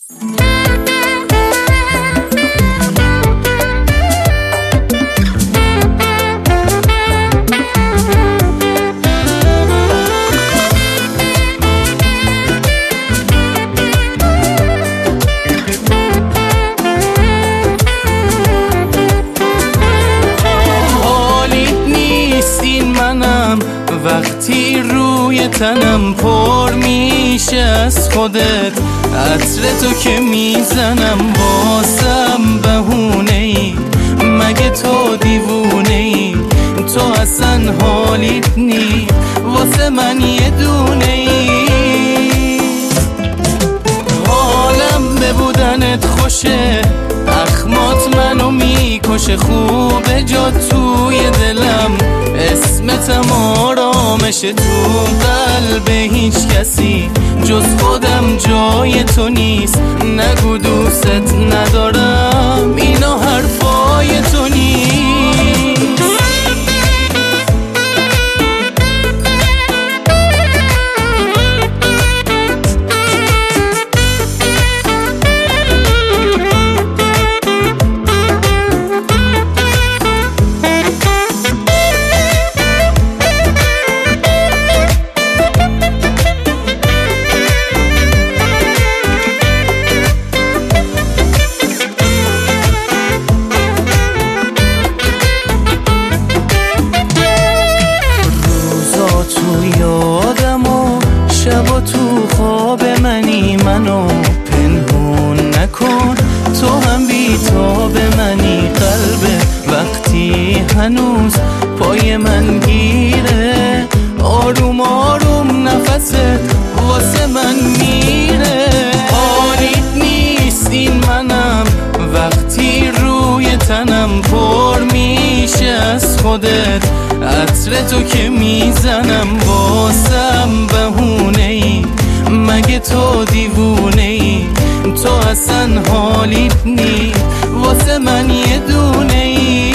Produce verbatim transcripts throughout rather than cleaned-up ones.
وقتی روی تنم پر میشه از خودت، عطر تو که میزنم واسم بهونه ای، مگه تو دیوونه ای؟ تو اصلا حالیت نی واسه من یه دونه ای. حالم به بودنت خوشه، اخمات منو میکشه، خوبه جا توی دلم، اسمتم آرامشه، تو قلب هیچ کسی جز خودم جای تو نیست. نگو دوست ندارم، اینا حرفای تو نیست. شبا تو خواب منی، منو پنهون نکن، تو هم بی‌تاب منی. قلب وقتی هنوز پای من گیره، آروم آروم نفست واسه من میره. حالیت نیست این منم وقتی روی تنم پر میشه از خودت، عطر تو که میزنم واسم بهونه ای، مگه تو دیوونه ای؟ تو اصلا حالیت نی واسه من یه دونه ای.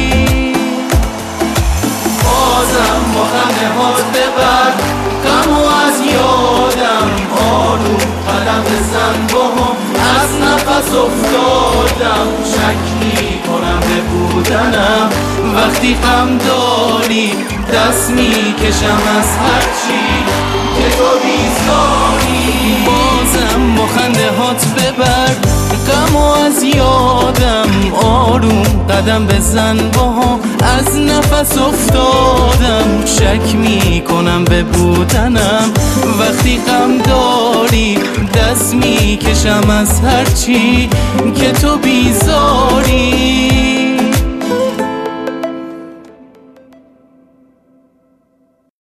بازم با خنده هات ببر غمو از یادم، آروم قدم بزن باهم، از نفس افتادم، شک میکنم به بودنم، وقتی غم داری دست میکشم از هرچی که تو بیزاری. بازم با خنده هات ببر غمو از یادم، آروم قدم بزن باهم، از نفس افتادم، شک میکنم به بودنم، وقتی غم داری دست میکشم از هرچی که تو بیزاری.